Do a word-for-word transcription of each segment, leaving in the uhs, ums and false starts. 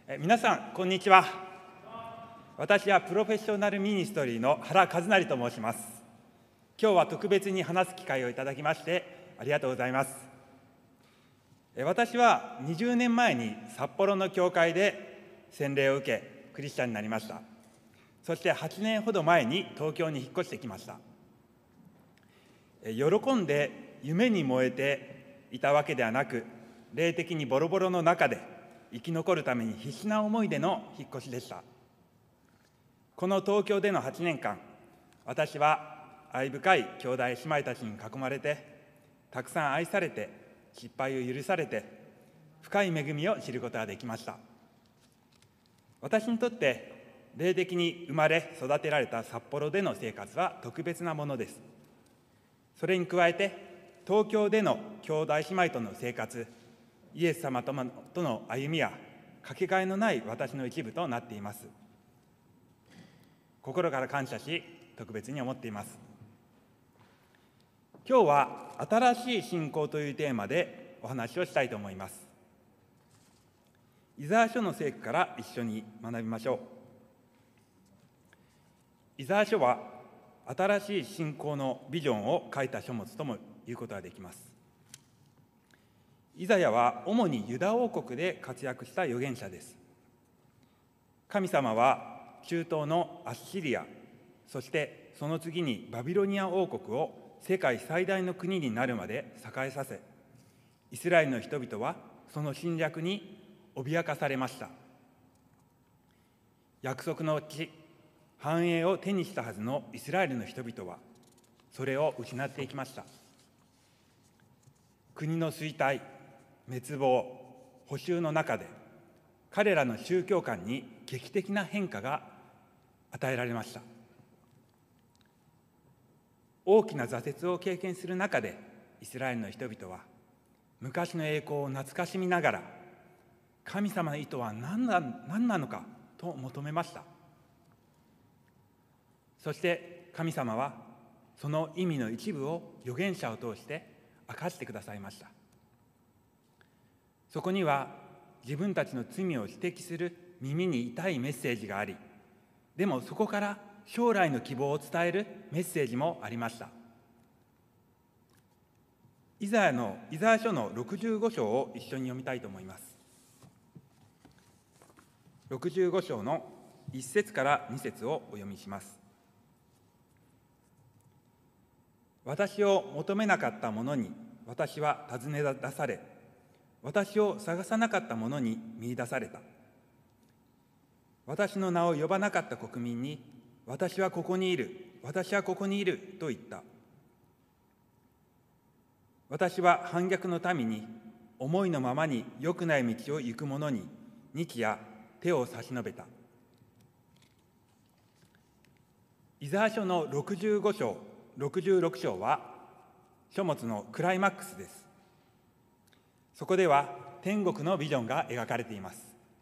え皆さんこんにちは。私はプロフェッショナルミニストリーの原和成と申します。今日は特別に話す機会をいただきましてありがとうございます。え私はにじゅうねんまえに札幌の教会で洗礼を受けクリスチャンになりました。そしてはちねんほど前に東京に引っ越してきました。え喜んで夢に燃えていたわけではなく、霊的にボロボロの中で生き残るために必死な思いでの引っ越しでした。この東京でのはちねんかん、私は愛深い兄弟姉妹たちに囲まれて、たくさん愛されて、失敗を許されて、深い恵みを知ることができました。私にとって霊的に生まれ育てられた札幌での生活は特別なものです。それに加えて東京での兄弟姉妹との生活、イエス様との歩みはかけがえのない私の一部となっています。心から感謝し、特別に思っています。今日は新しい信仰というテーマでお話をしたいと思います。イザヤ書の聖句から一緒に学びましょう。イザヤ書は新しい信仰のビジョンを書いた書物とも言うことができます。イザヤは主にユダ王国で活躍した預言者です。神様は中東のアッシリア、そしてその次にバビロニア王国を世界最大の国になるまで栄えさせ、イスラエルの人々はその侵略に脅かされました。約束の地、繁栄を手にしたはずのイスラエルの人々はそれを失っていきました。国の衰退、滅亡、捕囚の中で彼らの宗教観に劇的な変化が与えられました。大きな挫折を経験する中でイスラエルの人々は昔の栄光を懐かしみながら、神様の意図は何な、何なのかと求めました。そして神様はその意味の一部を預言者を通して明かしてくださいました。そこには自分たちの罪を指摘する耳に痛いメッセージがあり、でもそこから将来の希望を伝えるメッセージもありました。イザヤのイザヤ書のろくじゅうご章を一緒に読みたいと思います。ろくじゅうご章のいち節からに節をお読みします。私を求めなかった者に私は尋ね出され、私を探さなかった者に見出された。私の名を呼ばなかった国民に、私はここにいる、私はここにいると言った。私は反逆の民に、思いのままに良くない道を行く者に日夜手を差し伸べた。イザヤ書のろくじゅうご章、ろくじゅうろく章は書物のクライマックスです。そこでは天国のビジョンが描かれています。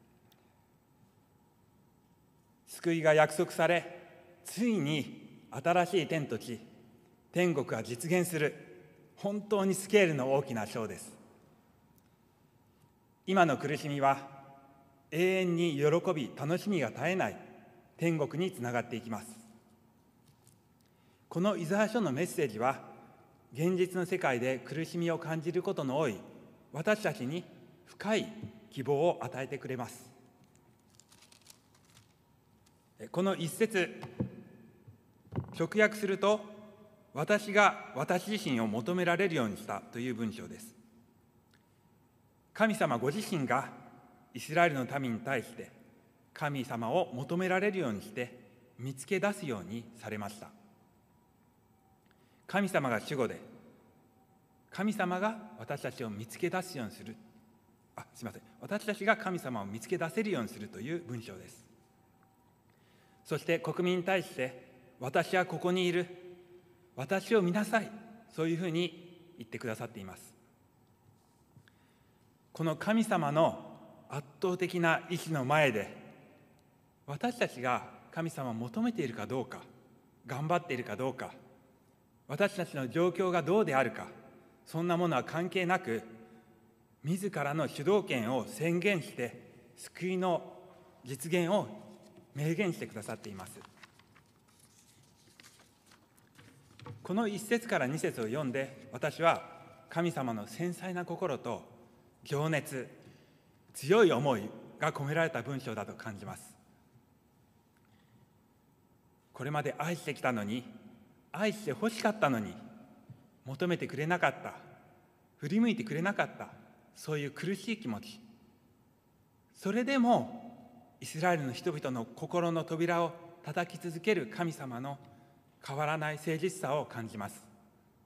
救いが約束され、ついに新しい天と地、天国が実現する、本当にスケールの大きな章です。今の苦しみは永遠に喜び、楽しみが絶えない天国につながっていきます。このイザヤ書のメッセージは、現実の世界で苦しみを感じることの多い私たちに深い希望を与えてくれます。この一節、直訳すると、私が私自身を求められるようにしたという文章です。神様ご自身がイスラエルの民に対して神様を求められるようにして見つけ出すようにされました。神様が主語で、神様が私たちを見つけ出すようにする。あ、すみません。私たちが神様を見つけ出せるようにするという文章です。そして国民に対して、私はここにいる。私を見なさい。そういうふうに言ってくださっています。この神様の圧倒的な意志の前で、私たちが神様を求めているかどうか、頑張っているかどうか、私たちの状況がどうであるか、そんなものは関係なく、自らの主導権を宣言して救いの実現を明言してくださっています。この一節から二節を読んで、私は神様の繊細な心と情熱、強い思いが込められた文章だと感じます。これまで愛してきたのに、愛して欲しかったのに、求めてくれなかった、振り向いてくれなかった、そういう苦しい気持ち。それでもイスラエルの人々の心の扉を叩き続ける神様の変わらない誠実さを感じます。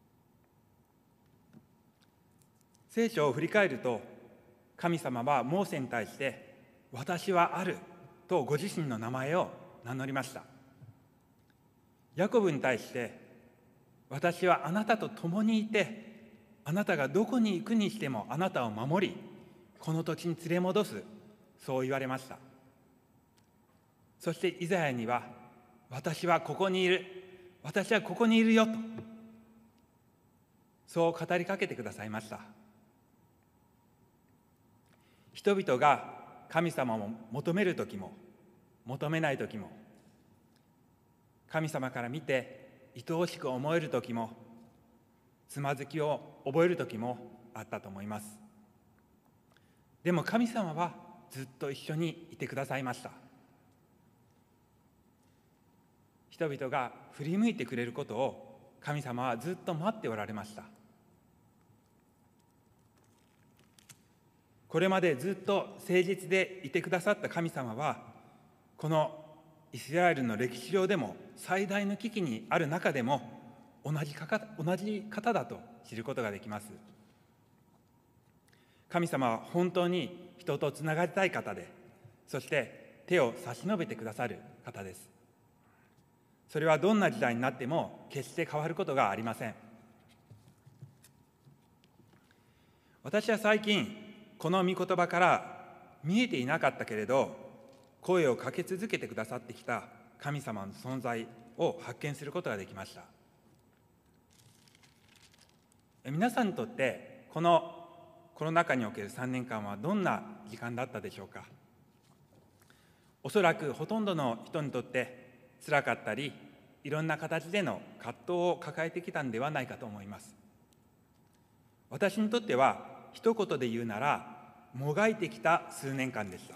聖書を振り返ると、神様はモーセに対して「私はある」とご自身の名前を名乗りました。ヤコブに対して「私はあなたと共にいて、あなたがどこに行くにしてもあなたを守り、この土地に連れ戻す」、そう言われました。そしてイザヤには「私はここにいる、私はここにいるよ」と、そう語りかけてくださいました。人々が神様を求める時も求めない時も、神様から見て愛おしく思える時も、つまずきを覚える時もあったと思います。でも神様はずっと一緒にいてくださいました。人々が振り向いてくれることを神様はずっと待っておられました。これまでずっと誠実でいてくださった神様は、このイスラエルの歴史上でも最大の危機にある中でも同じ方、同じ方だと知ることができます。神様は本当に人とつながりたい方で、そして手を差し伸べてくださる方です。それはどんな時代になっても決して変わることがありません。私は最近この御言葉から見えていなかったけれど声をかけ続けてくださってきた神様の存在を発見することができました。皆さんにとってこのコロナ禍におけるさんねんかんはどんな時間だったでしょうか。おそらくほとんどの人にとって辛かったり、いろんな形での葛藤を抱えてきたんではないかと思います。私にとっては一言で言うなら、もがいてきた数年間でした。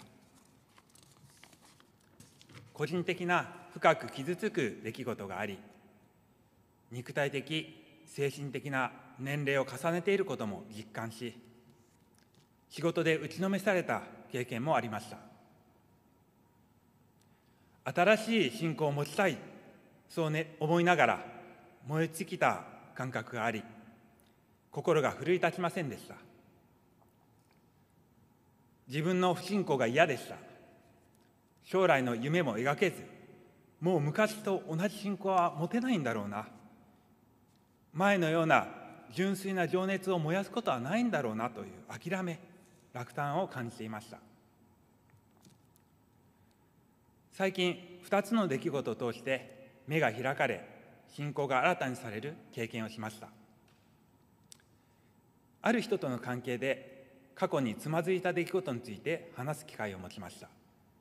個人的な深く傷つく出来事があり、肉体的、精神的な年齢を重ねていることも実感し、仕事で打ちのめされた経験もありました。新しい信仰を持ちたい、そうね、思いながら燃え尽きた感覚があり、心が奮い立ちませんでした。自分の不信仰が嫌でした。将来の夢も描けず、もう昔と同じ信仰は持てないんだろうな。前のような純粋な情熱を燃やすことはないんだろうなという諦め、落胆を感じていました。最近、二つの出来事を通して目が開かれ、信仰が新たにされる経験をしました。ある人との関係で、過去につまずいた出来事について話す機会を持ちました。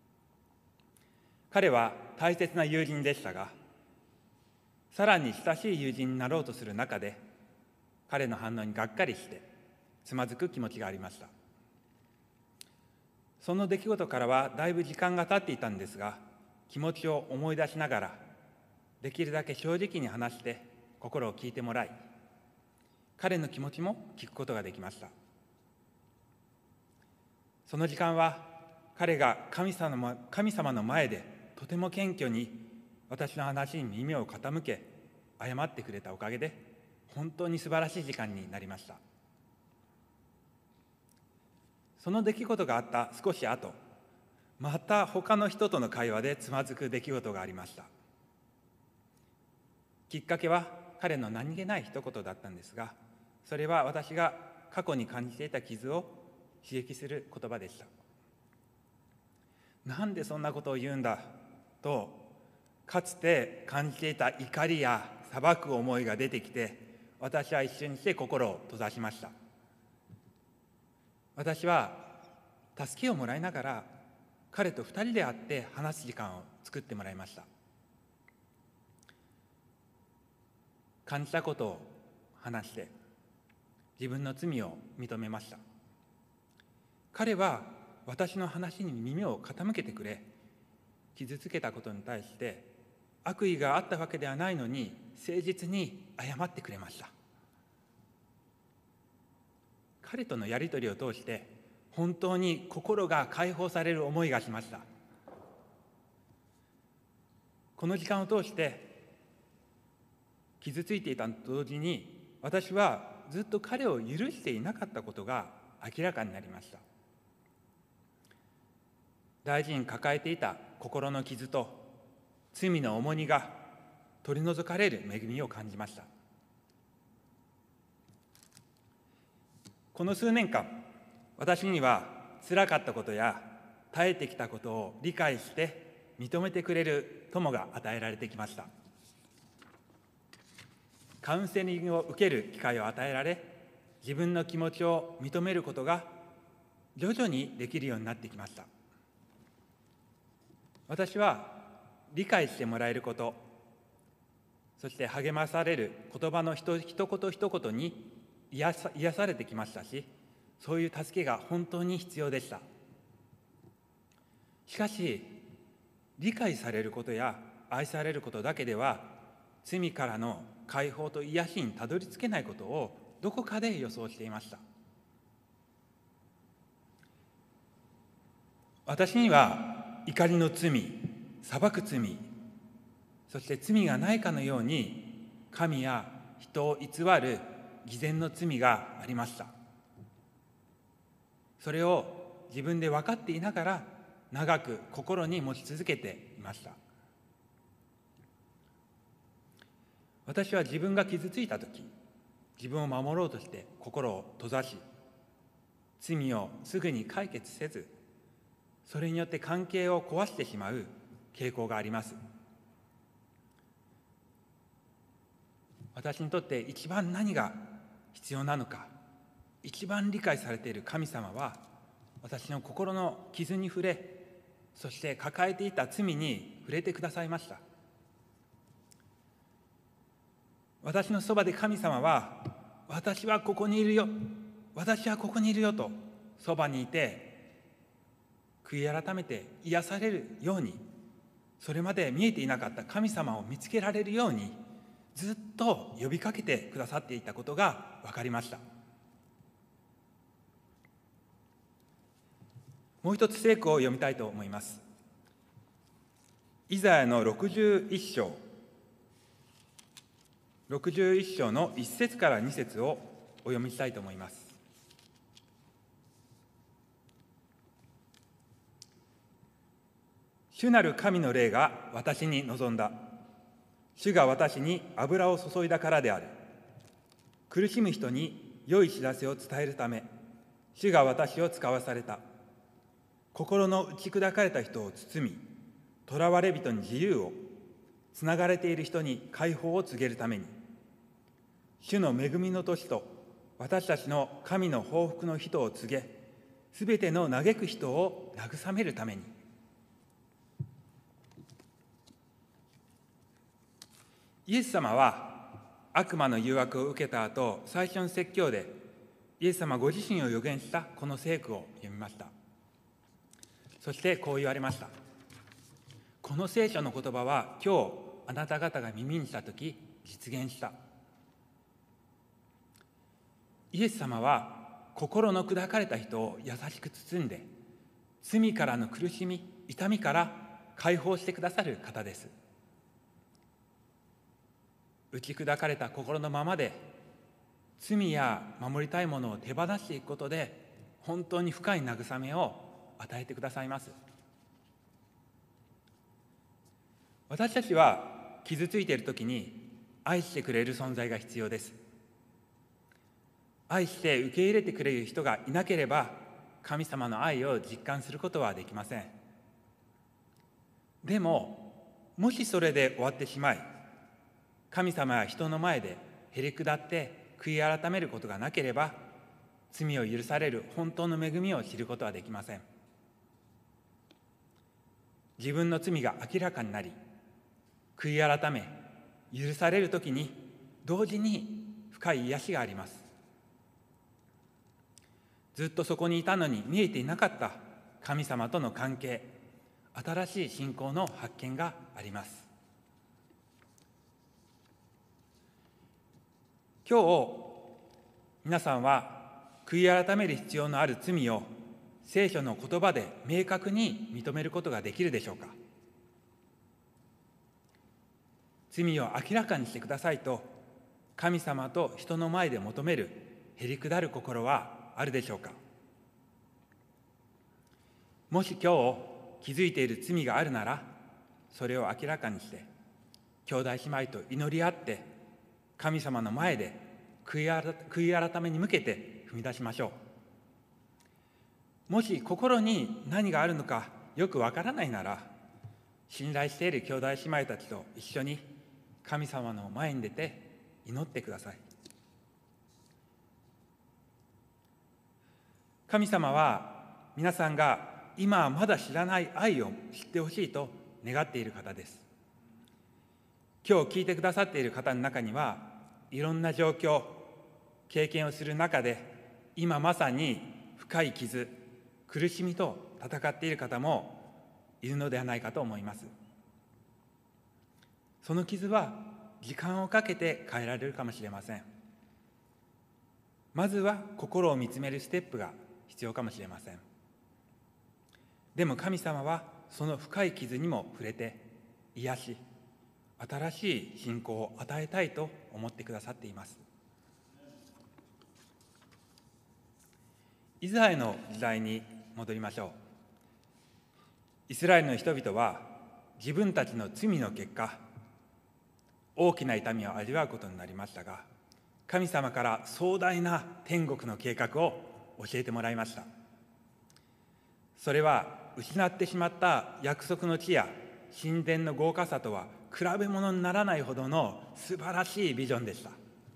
彼は大切な友人でしたが、さらに親しい友人になろうとする中で、彼の反応にがっかりしてつまずく気持ちがありました。その出来事からはだいぶ時間が経っていたんですが、気持ちを思い出しながら、できるだけ正直に話して心を聞いてもらい、彼の気持ちも聞くことができました。その時間は彼が神様、神様の前でとても謙虚に私の話に耳を傾け謝ってくれたおかげで本当に素晴らしい時間になりました。その出来事があった少し後、また他の人との会話でつまずく出来事がありました。きっかけは彼の何気ない一言だったんですが、それは私が過去に感じていた傷を刺激する言葉でした。なんでそんなことを言うんだと、かつて感じていた怒りや裁く思いが出てきて、私は一瞬にして心を閉ざしました。私は助けをもらいながら彼と二人で会って話す時間を作ってもらいました。感じたことを話して自分の罪を認めました。彼は私の話に耳を傾けてくれ、傷つけたことに対して悪意があったわけではないのに誠実に謝ってくれました。彼とのやり取りを通して本当に心が解放される思いがしました。この時間を通して傷ついていたと同時に、私はずっと彼を許していなかったことが明らかになりました。大事に抱えていた心の傷と罪の重荷が取り除かれる恵みを感じました。この数年間、私には辛かったことや耐えてきたことを理解して認めてくれる友が与えられてきました。カウンセリングを受ける機会を与えられ、自分の気持ちを認めることが徐々にできるようになってきました。私は理解してもらえること、そして励まされる言葉の一言一言に癒さ、癒されてきましたし、そういう助けが本当に必要でした。しかし、理解されることや愛されることだけでは罪からの解放と癒しにたどり着けないことをどこかで予想していました。私には怒りの罪、裁く罪、そして罪がないかのように神や人を偽る偽善の罪がありました。それを自分で分かっていながら長く心に持ち続けていました。私は自分が傷ついたとき、自分を守ろうとして心を閉ざし、罪をすぐに解決せず、それによって関係を壊してしまう傾向があります。私にとって一番何が必要なのか、一番理解されている神様は、私の心の傷に触れ、そして抱えていた罪に触れてくださいました。私のそばで神様は、私はここにいるよ、私はここにいるよとそばにいて、悔い改めて癒されるように、それまで見えていなかった神様を見つけられるように、ずっと呼びかけてくださっていたことが分かりました。もう一つ聖句を読みたいと思います。イザヤのろくじゅういっ章、ろくじゅういっ章のいち節からに節をお読みしたいと思います。主なる神の霊が私に臨んだ。主が私に油を注いだからである。苦しむ人に良い知らせを伝えるため、主が私を使わされた。心の打ち砕かれた人を包み、囚われ人に自由を、つながれている人に解放を告げるために、主の恵みの年と私たちの神の報復の人を告げ、すべての嘆く人を慰めるために。イエス様は悪魔の誘惑を受けた後、最初の説教でイエス様ご自身を予言したこの聖句を読みました。そしてこう言われました。この聖書の言葉は今日あなた方が耳にしたとき実現した。イエス様は心の砕かれた人を優しく包んで、罪からの苦しみ、痛みから解放してくださる方です。打ち砕かれた心のままで、罪や守りたいものを手放していくことで、本当に深い慰めを与えてくださいます。私たちは傷ついているときに愛してくれる存在が必要です。愛して受け入れてくれる人がいなければ、神様の愛を実感することはできません。でも、もしそれで終わってしまい、神様や人の前でへり下って悔い改めることがなければ、罪を許される本当の恵みを知ることはできません。 自分の罪が明らかになり、悔い改め、許されるときに同時に深い癒しがあります。ずっとそこにいたのに見えていなかった神様との関係、新しい信仰の発見があります。今日皆さんは悔い改める必要のある罪を聖書の言葉で明確に認めることができるでしょうか。罪を明らかにしてくださいと神様と人の前で求めるへりくだる心はあるでしょうか。もし今日気づいている罪があるなら、それを明らかにして兄弟姉妹と祈り合って神様の前で悔い改めに向けて踏み出しましょう。もし心に何があるのかよくわからないなら、信頼している兄弟姉妹たちと一緒に神様の前に出て祈ってください。神様は皆さんが今はまだ知らない愛を知ってほしいと願っている方です。今日聞いてくださっている方の中には、いろんな状況、経験をする中で、今まさに深い傷、苦しみと戦っている方もいるのではないかと思います。その傷は時間をかけて変えられるかもしれません。まずは心を見つめるステップが必要かもしれません。でも神様はその深い傷にも触れて癒し、新しい信仰を与えたいと思ってくださっています。イスラエルの時代に戻りましょう。イスラエルの人々は自分たちの罪の結果、大きな痛みを味わうことになりましたが、神様から壮大な天国の計画を教えてもらいました。それは失ってしまった約束の地や神殿の豪華さとは比べ物にならないほどの素晴らしいビジョンでした。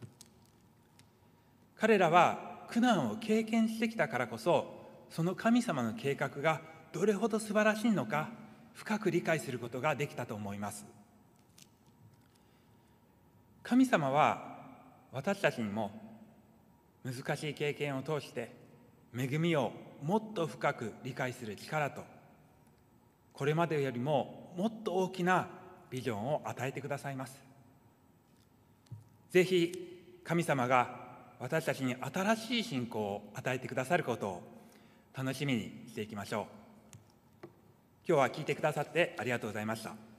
彼らは苦難を経験してきたからこそ、その神様の計画がどれほど素晴らしいのか深く理解することができたと思います。神様は私たちにも難しい経験を通して恵みをもっと深く理解する力と、これまでよりももっと大きなビジョンを与えてくださいます。ぜひ神様が私たちに新しい信仰を与えてくださることを楽しみにしていきましょう。今日は聞いてくださってありがとうございました。